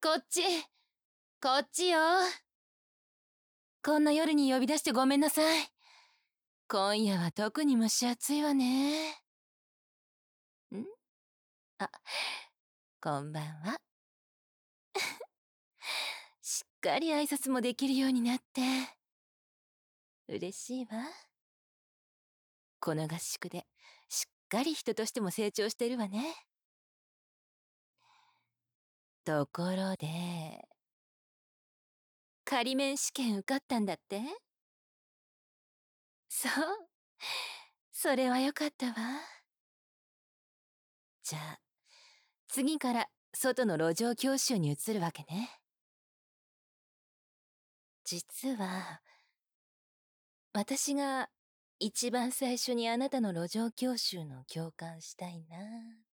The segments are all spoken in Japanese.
こっち、こっちよ。こんな夜に呼び出してごめんなさい。今夜は特に蒸し暑いわね。んあ、こんばんは。しっかり挨拶もできるようになって。嬉しいわ。この合宿で、しっかり人としても成長してるわね。ところで、仮免試験受かったんだって？そう。それはよかったわ。じゃあ、次から外の路上教習に移るわけね。実は、私が一番最初にあなたの路上教習の教官したいな。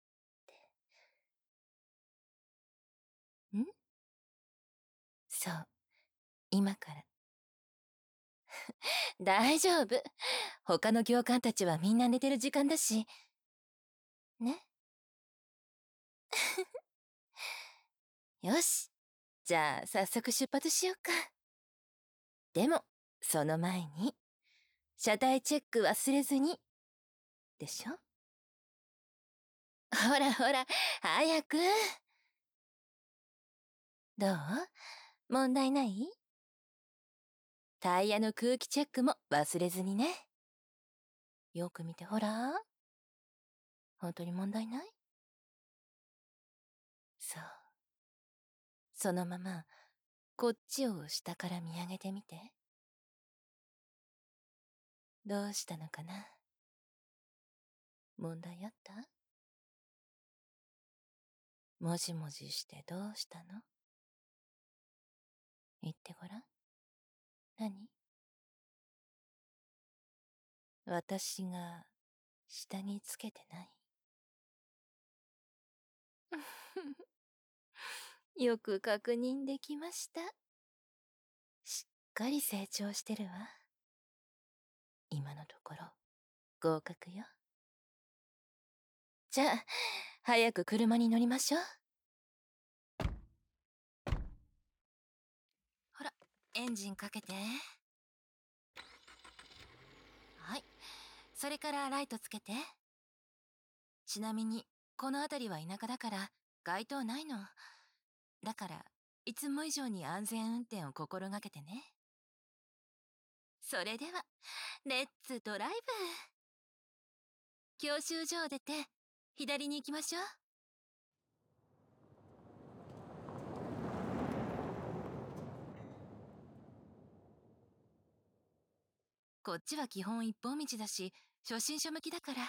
ん？そう、今から。大丈夫。他の教官たちはみんな寝てる時間だし。ね。よし。じゃあ早速出発しようか。でも、その前に、車体チェック忘れずに。でしょ？ほらほら、早く。どう？問題ない？タイヤの空気チェックも忘れずにね。よく見てほら。本当に問題ない？そう。そのまま、こっちを下から見上げてみて。どうしたのかな？問題あった？もじもじしてどうしたの？言ってごらん。何？私が下につけてない？よく確認できました。しっかり成長してるわ。今のところ合格よ。じゃあ、早く車に乗りましょう。ほら、エンジンかけて。はい。それからライトつけて。ちなみに、この辺りは田舎だから街灯ないの。だから、いつも以上に安全運転を心がけてね。それでは、レッツドライブ。教習所を出て、左に行きましょう。こっちは基本一本道だし、初心者向きだから。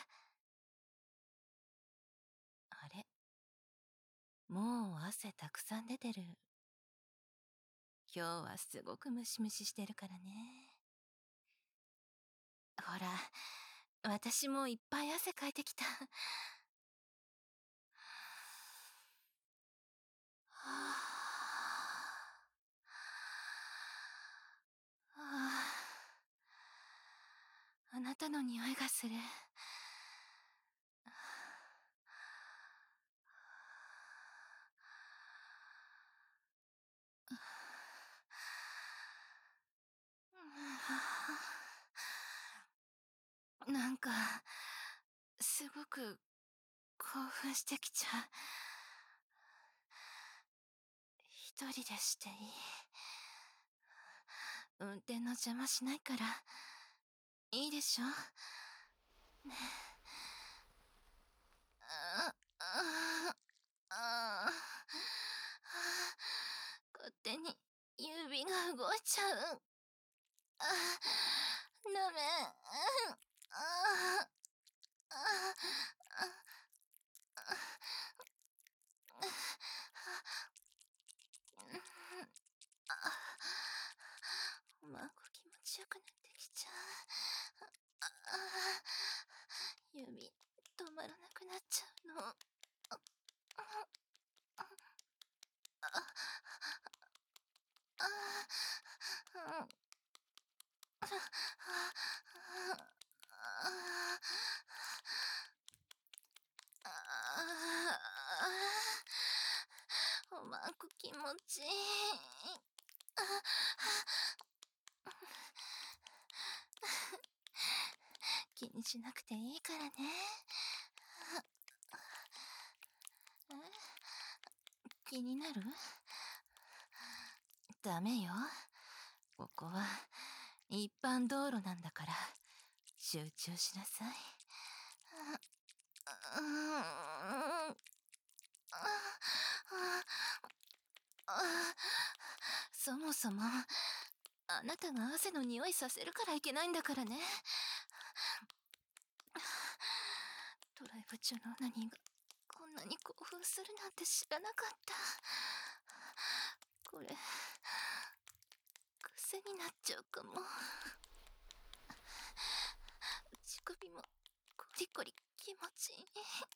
あれ？もう汗たくさん出てる。今日はすごくムシムシしてるからね。ほら、私もいっぱい汗かいてきた。はあなたの匂いがする。なんか、すごく興奮してきちゃう。一人でしていい？運転の邪魔しないから、いいでしょ？ね。勝手に指が動いちゃう。ダメ。なんか気持ちよくなってきちゃう。指止まらなくなっちゃうの。 まく気持ちいい。気にしなくていいからね。気になる？ダメよ。ここは一般道路なんだから集中しなさい。そもそもあなたが汗の匂いさせるからいけないんだからね。ドライブ中のオナニーがこんなに興奮するなんて知らなかった。これ癖になっちゃうかも。乳首もコリコリ気持ちいい。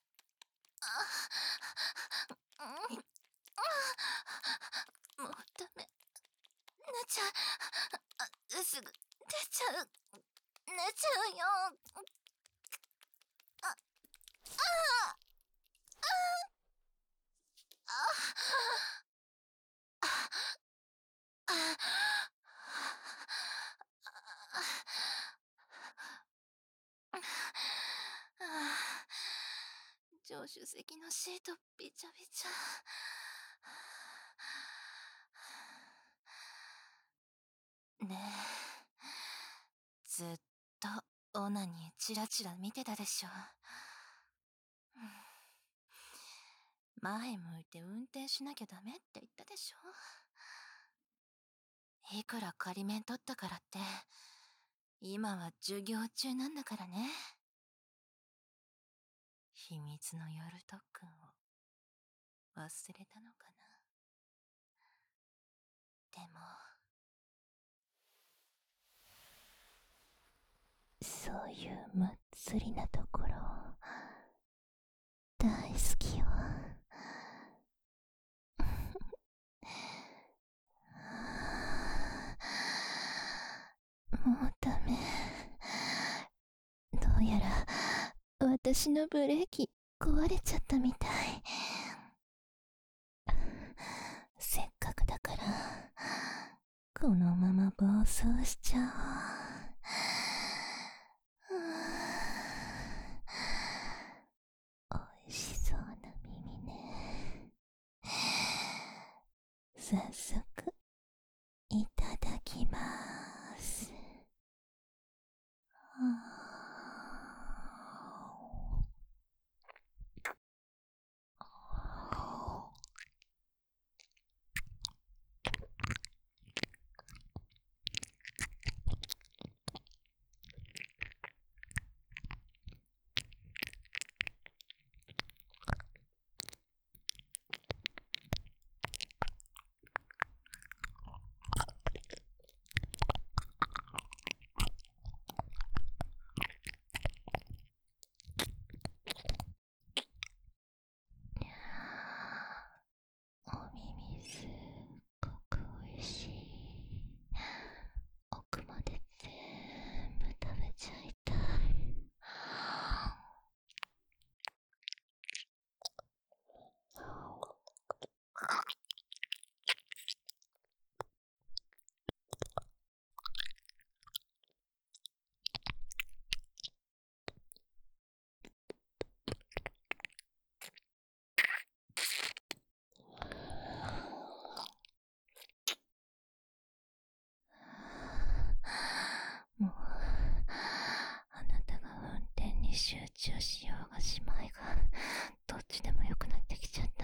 もうダメ。寝ちゃう。すぐ出ちゃう。寝ちゃうよ。助手席のシートびちゃびちゃ。ねえ、ずっとオナにチラチラ見てたでしょ。前向いて運転しなきゃダメって言ったでしょ。いくら仮免取ったからって今は授業中なんだからね。秘密の夜特訓を忘れたのかな。でもそういうむっつりなところ大好きよ。もうダメ。どうやら私のブレーキ壊れちゃったみたい。せっかくだからこのまま暴走しちゃおう。おいしそうな耳ね。早速いただきます。お耳すっごくおいしい。奥まで全部食べちゃいたい。もうあなたが運転に集中しようがしまいがどっちでもよくなってきちゃった。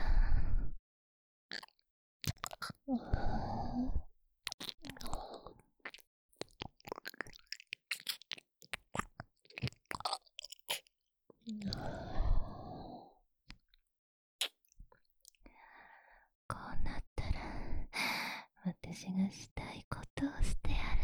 こうなったら私がしたいことをしてやる。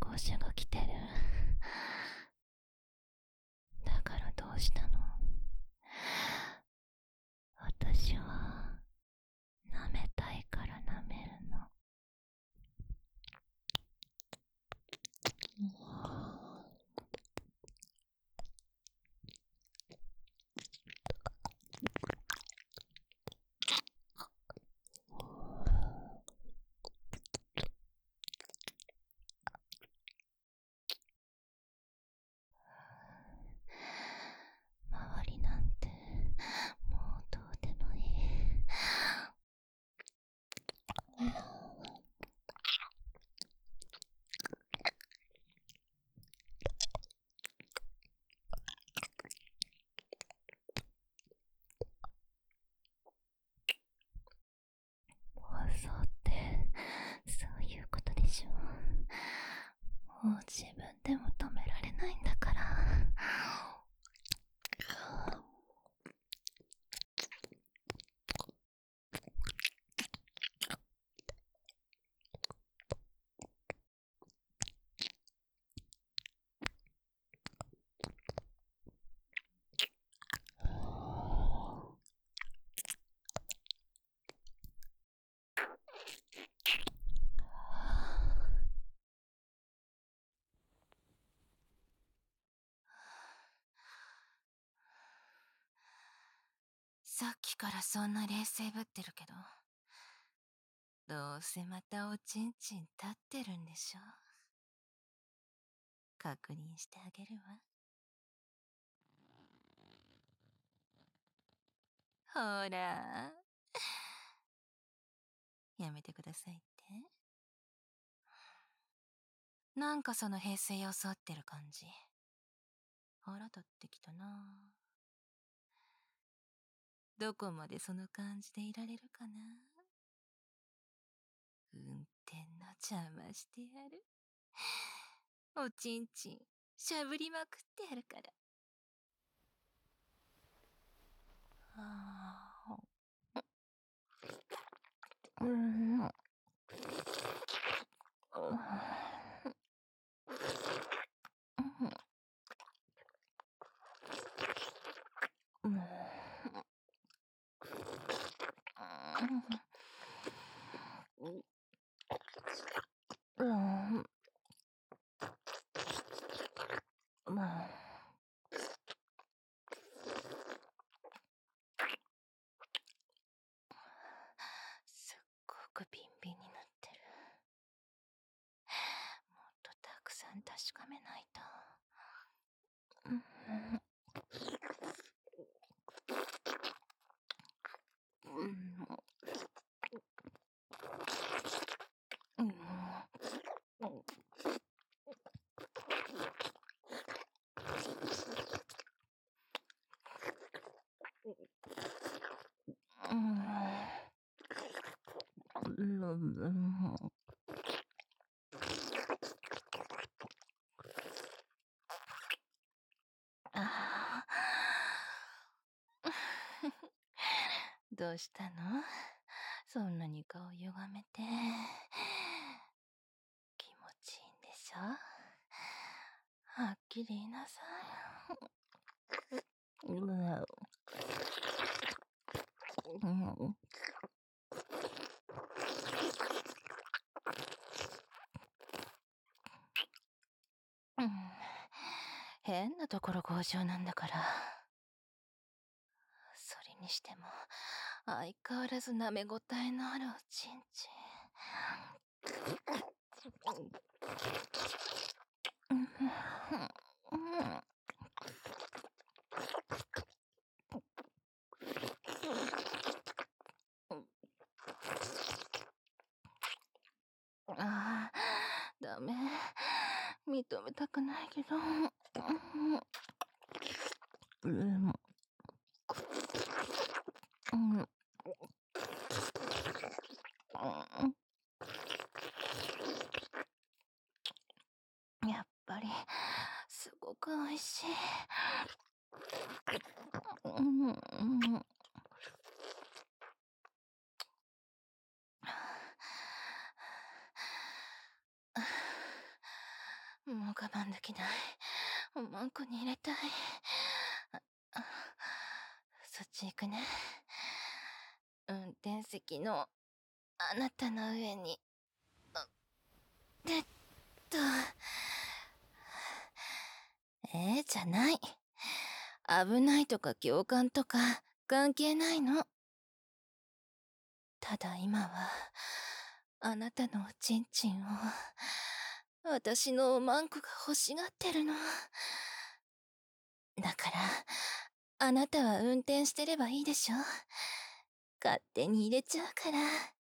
校舎が来てる。だからどうしたの？私は舐めたいから舐めるの。周りなんてもうどうでもいい。妄想ってそういうことでしょ。もう自分でも止められないんだから。さっきからそんな冷静ぶってるけど、どうせまたおちんちん立ってるんでしょ。確認してあげるわ。ほら、やめてくださいって。なんかその平静装ってる感じ、腹立ってきたな。どこまでその感じでいられるかな。運転の邪魔してやる。おちんちんしゃぶりまくってやるから。うん。すっごくビンビンになってる。もっとたくさん確かめないと。どうしたの？そんなに顔歪めて。気持ちいいんでしょ？はっきり言いなさい。変なところ強情なんだから。それにしても相変わらず舐めごたえのあるおちんちん。ああ、ダメ。認めたくないけど。やっぱりすごく美味しい。 もう我慢できない。おまんこに入れたい。そっち行くね。運転席のあなたの上に。と。じゃない。危ないとか共感とか関係ないの。ただ今は、あなたのおちんちんを、私のおまんこが欲しがってるの。だから、あなたは運転してればいいでしょ。勝手に入れちゃうから。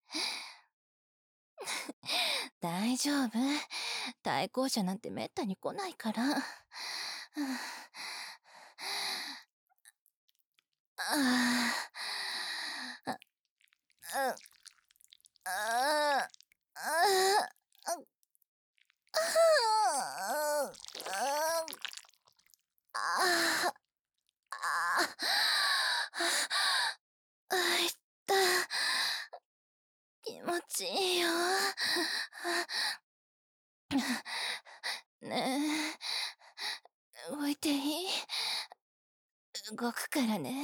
大丈夫。対向車なんてめったに来ないから。あいった。気持ちいいよ。ねえ、動いていい？動くからね。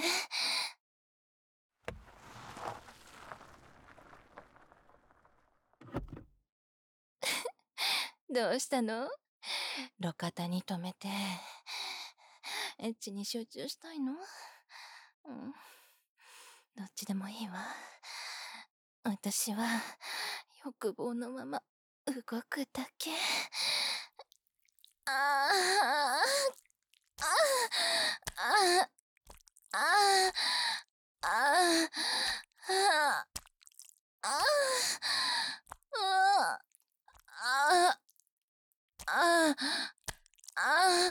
どうしたの？路肩に止めて、エッチに集中したいの？うん。どっちでもいいわ。私は、欲望のまま、動くだけ。ああ、ああ、ああ、ああ、ああ、ああ、ああ、あ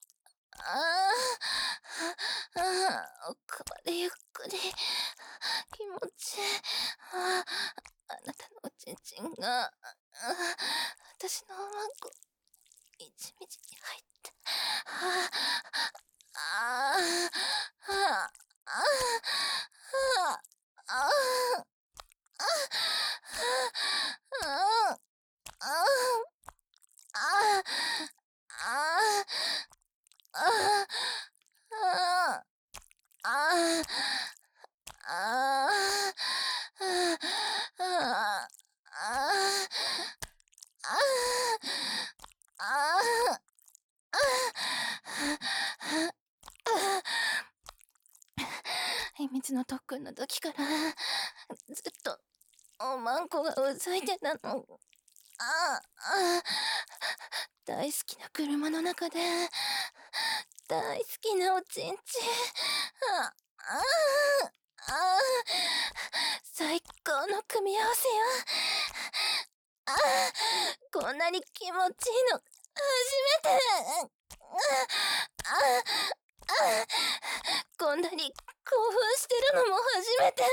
あ、奥までゆっくり、気持ちいい。あなたのおちんちんが、私のおまんこ、みじみじに入って、秘密の特訓の時からずっとおまんこがうずいてたの。大好きな車の中で大好きなおちんちん。最高の組み合わせよ。こんなに気持ちいいの初めて。こんなに興奮してるのも初めて。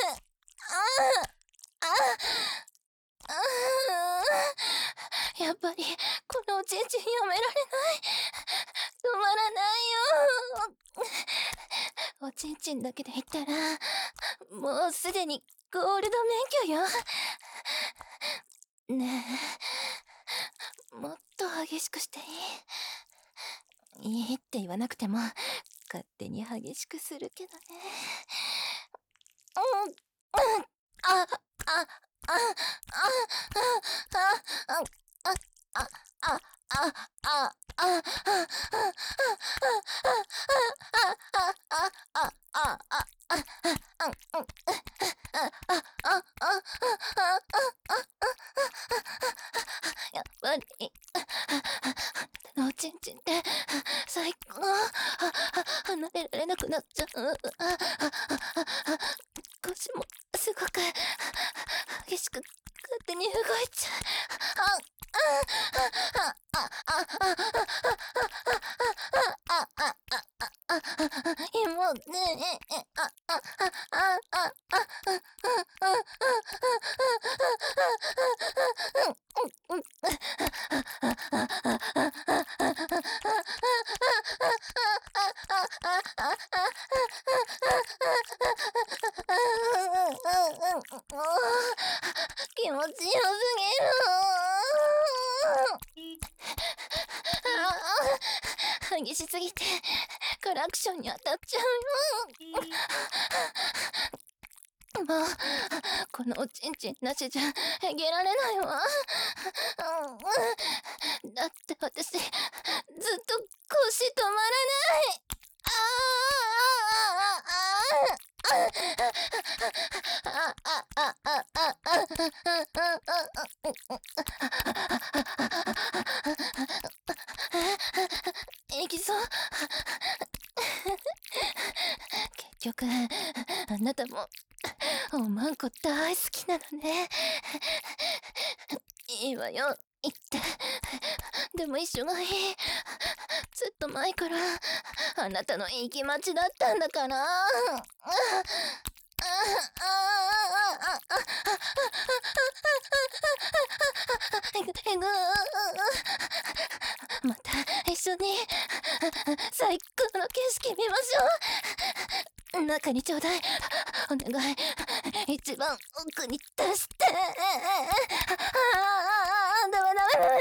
やっぱりこのおちんちんやめられない。止まらないよ。おちんちんだけで言ったらもうすでにゴールド免許よ。ねえ、もっと激しくしていい？いいって言わなくても勝手に激しくするけどね。やっぱりおちんちんって最高。離れられなくなっちゃう。腰もすごく激しく勝手に動いちゃう。もうね気持ちよすぎる。 激しすぎてクラクションに当たっちゃうよ。もうこのおちんちんなしじゃへげられないわ。だって私ずっと腰止まらない。いきそう。結局あなたもおまんこ大好きなのね。いいわよ、言って。でも一緒がいい。ずっと前からあなたの行き待ちだったんだから。また一緒に最高の景色見ましょう。中にちょうだい。お願い。一番奥に出して。ダメダメダメ。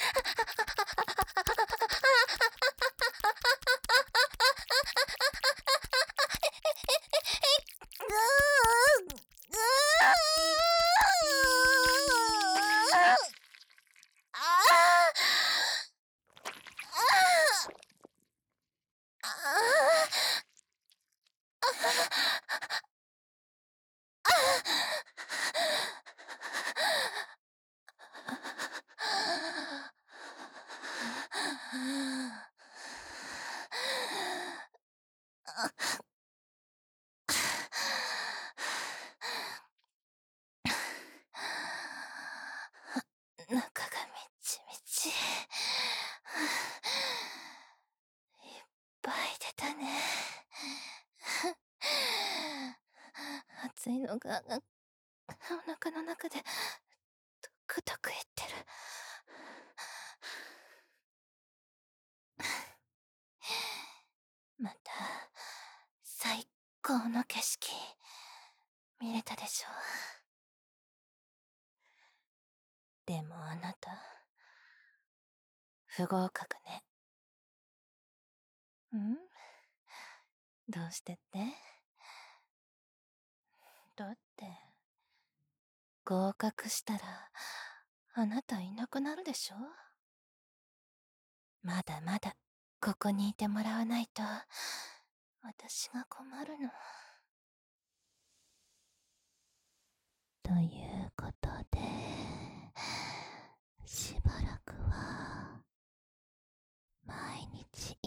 中がみちみち。いっぱい出たね。熱いのがお腹の中でトクトクいってる。また最高の景色見れたでしょ。でもあなた不合格ね。どうしてって？だって合格したらあなたいなくなるでしょ。まだまだここにいてもらわないと私が困るの。ということでしばらくは毎日